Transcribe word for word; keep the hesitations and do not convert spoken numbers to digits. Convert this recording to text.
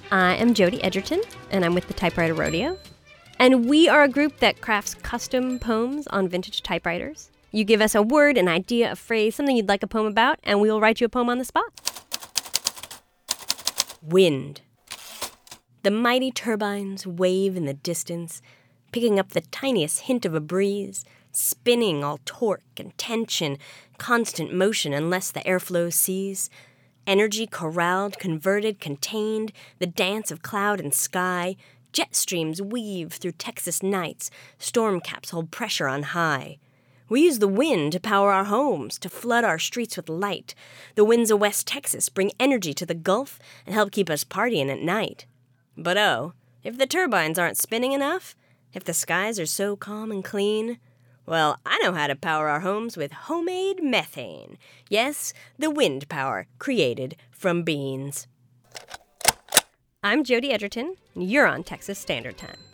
I am Jody Edgerton, and I'm with the Typewriter Rodeo. And we are a group that crafts custom poems on vintage typewriters. You give us a word, an idea, a phrase, something you'd like a poem about, and we will write you a poem on the spot. Wind. The mighty turbines wave in the distance, picking up the tiniest hint of a breeze, spinning all torque and tension, constant motion unless the airflow cease. Energy corralled, converted, contained, the dance of cloud and sky. Jet streams weave through Texas nights, storm caps hold pressure on high. We use the wind to power our homes, to flood our streets with light. The winds of West Texas bring energy to the Gulf and help keep us partying at night. But oh, if the turbines aren't spinning enough, if the skies are so calm and clean, well, I know how to power our homes with homemade methane. Yes, the wind power created from beans. I'm Jody Edgerton, and you're on Texas Standard Time.